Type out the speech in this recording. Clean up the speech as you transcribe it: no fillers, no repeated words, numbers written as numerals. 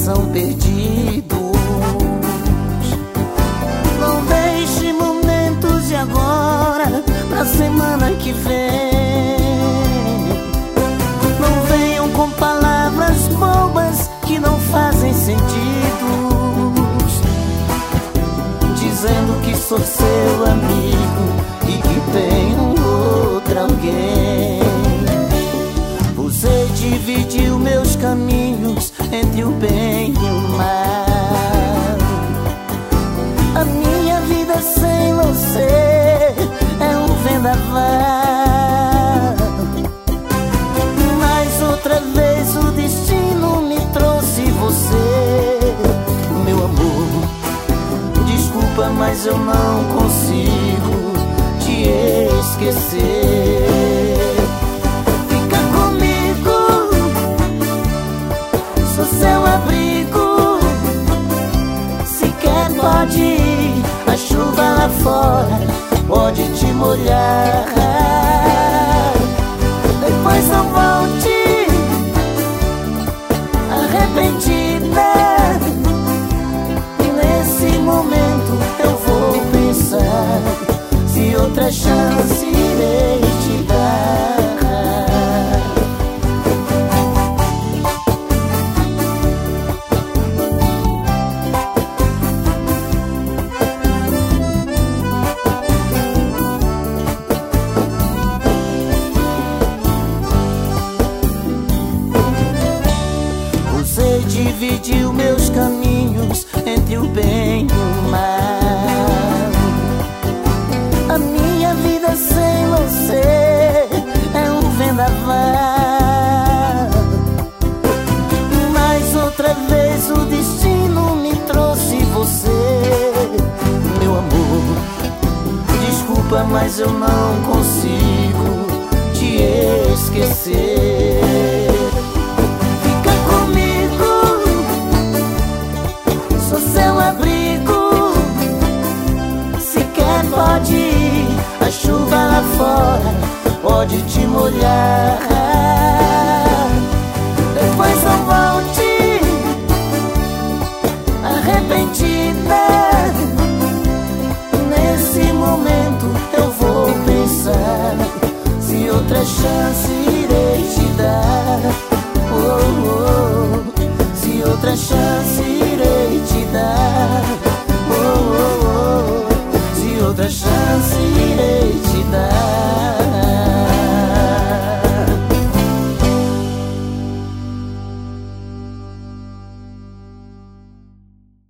são perdidos. Não deixe momentos de agora pra semana que vem. Não venham com palavras bobas que não fazem sentido, dizendo que sou seu amigo e que tenho outra alguém. Você dividiu meus caminhos entre o bem e o mal. A minha vida sem você é um vendaval. Mas outra vez o destino me trouxe você. Meu amor, desculpa, mas eu não consigo te esquecer. Fica comigo, sou seu abrigo. Se quer pode ir, a chuva lá fora pode te molhar. Depois não volte arrependida. Nesse momento eu vou pensar se outra chance irei te dar. Você dividiu meus caminhos entre o bem e o mal. A minha vida sem você é um vendaval. Mas outra vez o destino me trouxe você. Meu amor, desculpa, mas eu não consigo te esquecer. Seu abrigo, se quer pode ir, a chuva lá fora pode te molhar. Depois não volte arrependida. Nesse momento eu vou pensar se outra chance irei te dar. Oh, oh, se outra chance irei te dar. Oh, oh, oh, se outra chance